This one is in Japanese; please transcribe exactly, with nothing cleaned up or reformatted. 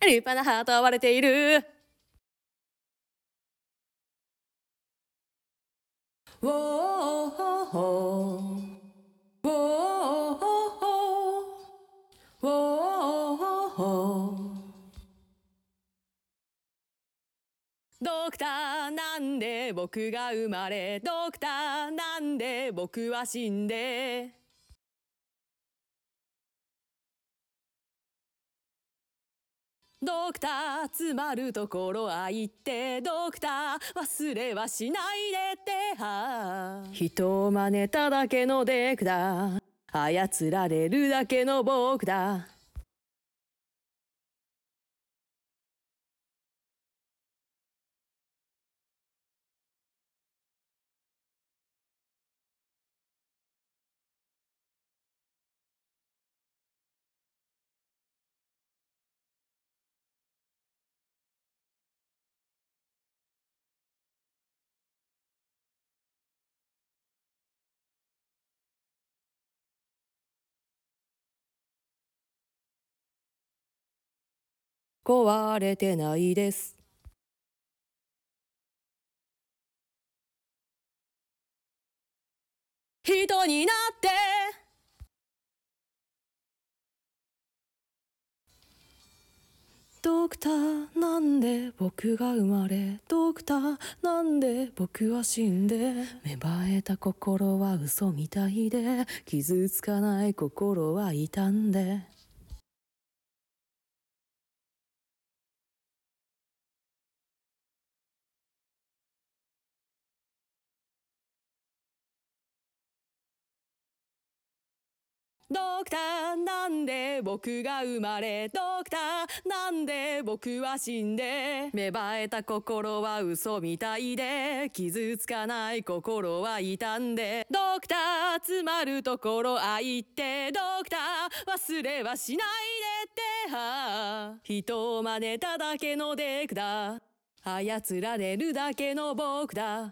立派なハートは割れている。ウォーホーホーウォーホーホーウォーホーホー。ドクターなんで僕が生まれ、ドクターなんで僕は死んで。ドクター詰まるところあいて、ドクター忘れはしないでっては。人を真似ただけのデクだ、操られるだけの僕だ。壊れてないです。人になってドクターなんで僕が生まれ、ドクターなんで僕は死んで。芽生えた心は嘘みたいで、傷つかない心は傷んで。ドクターなんで僕が生まれ、ドクターなんで僕は死んで。芽生えた心は嘘みたいで、傷つかない心は傷んで。ドクター詰まるところあいて、ドクター忘れはしないでっては。人を真似ただけのデクだ、操られるだけの僕だ。